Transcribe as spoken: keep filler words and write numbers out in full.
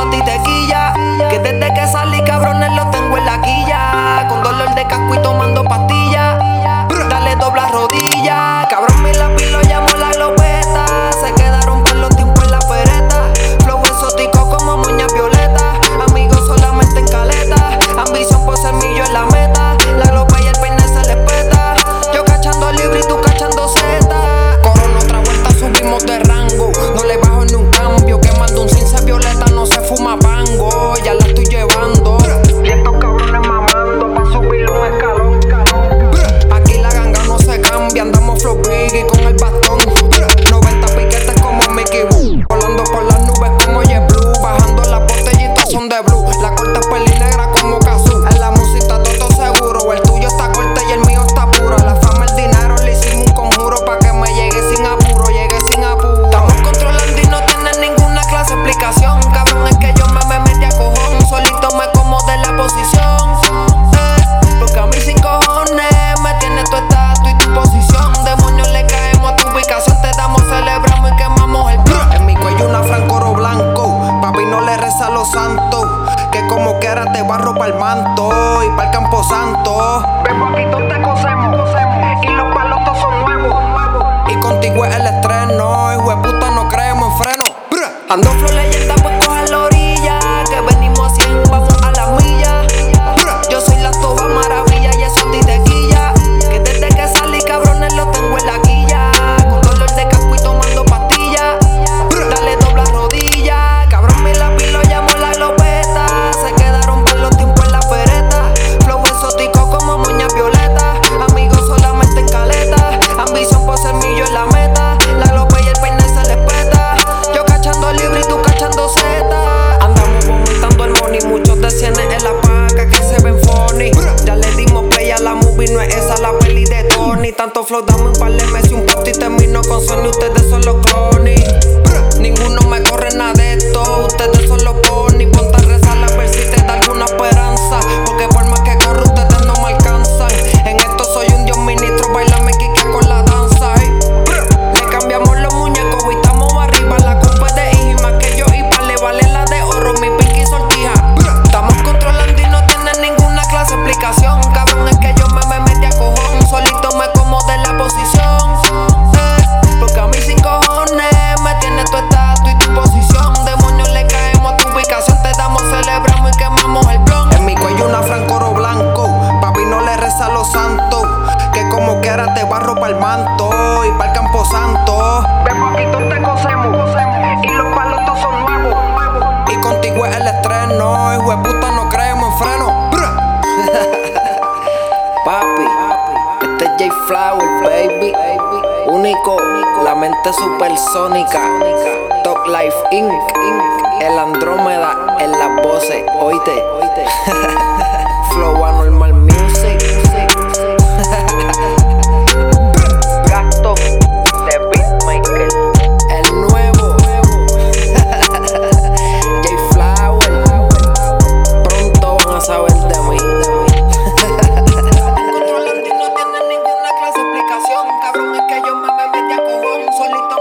a ti te quilla. Que desde que salí, cabrones, lo tengo en la quilla. Con dolor de casco y tomando pastillas. Dale dobla rodilla. Cabrón, mi lápiz lo llamo la glopeta. Se quedaron por los tiempos en la pereta. Flow exótico como moña violeta. Amigos solamente en caleta. Ambición por ser millo en la meta. La glopa y el peine se les peta. Yo cachando libre y tú cachando zeta. Corona otra vuelta, subimos de rango. No le bajo ni un cambio. Quemando un cince violeta, no se fuma pango. Ya la estoy llevando. Y estos cabrones mamando pa' subirle un escalón. Aquí la ganga no se cambia. Andamos flow biggie con el bastón. noventa piquetes como Mickey Boo. Volando por las nubes como JetBlue. Bajando las botellitas son de blue. La corta es peli negra como Kazoo. En la música todo seguro. El tuyo está corta y el mío está puro. La fama, el dinero, le hicimos un conjuro pa' que me llegue sin apuro. Llegue sin apuro. Estamos controlando y no tienen ninguna clase de explicación. Cabrón, es que yo me, me metí a cojón. Solito me acomodé la posición. Eh, porque a mí sin cojones me tiene tu estatus y tu posición. Demonios, le caemos a tu ubicación. Te damos, celebramos y quemamos el plan. En mi cuello una francoro blanco. Papi no le reza a los santos. Que como quiera te barro pa'l manto y pa'l campo santo. Vengo aquí, todos te cosemos, cosemos. Y los palotos son nuevos. Y contigo es el estreno. Hijo de puta, no creemos en freno. Ando flow leyenda, pues coge la orilla. Que venimos a cien, vamos a la milla. Yo soy la toba maravilla y eso a ti te quilla. Que desde que salí, cabrones, lo tengo en la quilla. Con dolor de casco y tomando pastillas. Dale dobla rodilla. Cabrón, mi lápiz lo llamo la glopeta. Se quedaron por los tiempos en la pereta. Flow exótico como moña violeta. Amigos solamente en caleta. Ambición por ser millo en la meta. La glopa y el peine se les peta. Yo cachando libre y tú cachando zeta. Andamos vomitando el money. Muchos de cienes en la paca que se ven funny. Ya le dimos play a la movie, no es esa la peli de Tony. Tanto flow, dame un par de meses y un post y termino con Sony. Ustedes son los clones. Ninguno me corre nada de esto. Ustedes son los pony. Ponte a rezar a ver si te da alguna esperanza. Porque por más que corro, ustedes no me alcanzan. En esto soy un dios ministro. Bailame Kike con la danza. Hey. Le cambiamos los muñecos y estamos arriba. La compa es de Iji, más que yo y pa' le vale la de oro. Mi pinky sortija. Estamos controlando y no tienen ninguna clase de explicación. Cabrón, es que yo me, me metí a cojón. Solito me acomodé la posición. Eh, porque a mí sin cojones me tiene tu estatus y tu posición. Demonios, le caemos a tu ubicación. Te damos, celebramos y quemamos el blon. En mi cuello una francoro blanco. Papi no le reza a los santos. Que como quiera te barro pa'l manto y pa'l campo santo. Vengo aquí, todos te cosemos, cosemos. Y los palotos son nuevos. Y contigo es el estreno. Hijo de puta, no creemos en freno. Papi, este es J Flower, baby. Único, la mente supersónica. Talk Life incorporated. El Andrómeda en las voces, oíste. Flow Anormal Music. Gasto de Beatmaker. El nuevo J Flower. Pronto van a saber de mí. Controlando y no tienen ninguna clase de explicación. Cabrón, es que yo me, me metí a cojón. Solito